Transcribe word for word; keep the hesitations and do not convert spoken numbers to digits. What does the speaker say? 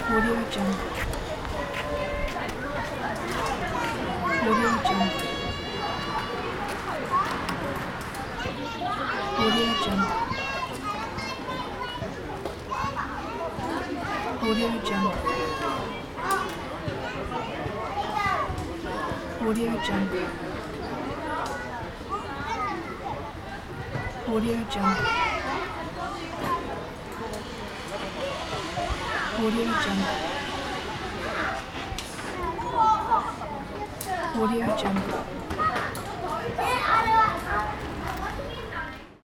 Audio Jungle. Audio Jungle. Audio Jungle. Audio Jungle. Audio Jungle. Audio Jungle. Audio Jungle. Audio Jungle.